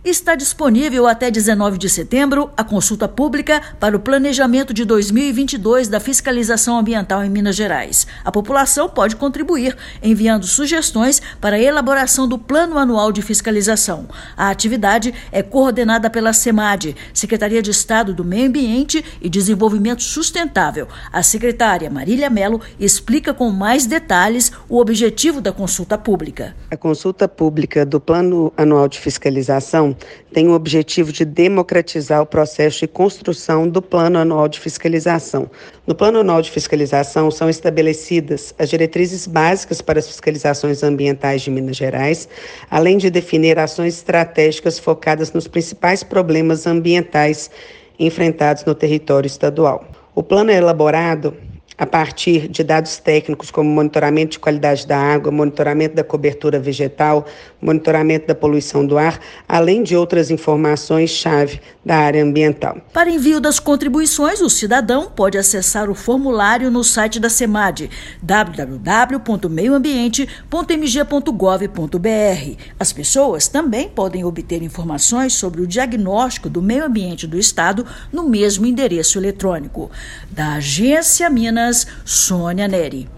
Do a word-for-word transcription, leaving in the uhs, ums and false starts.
Está disponível até dezenove de setembro a consulta pública para o planejamento de dois mil e vinte e dois da fiscalização ambiental em Minas Gerais. A população pode contribuir enviando sugestões para a elaboração do Plano Anual de Fiscalização. A atividade é coordenada pela SEMAD, Secretaria de Estado do Meio Ambiente e Desenvolvimento Sustentável. A secretária Marília Mello explica com mais detalhes o objetivo da consulta pública. A consulta pública do Plano Anual de Fiscalização tem o objetivo de democratizar o processo de construção do Plano Anual de Fiscalização. No Plano Anual de Fiscalização são estabelecidas as diretrizes básicas para as fiscalizações ambientais de Minas Gerais, além de definir ações estratégicas focadas nos principais problemas ambientais enfrentados no território estadual. O plano é elaborado a partir de dados técnicos como monitoramento de qualidade da água, monitoramento da cobertura vegetal, monitoramento da poluição do ar, além de outras informações-chave da área ambiental. Para envio das contribuições, o cidadão pode acessar o formulário no site da SEMAD, w w w ponto meio ambiente ponto m g ponto gov ponto b r. As pessoas também podem obter informações sobre o diagnóstico do meio ambiente do Estado no mesmo endereço eletrônico. Da Agência Minas, Sônia Neri.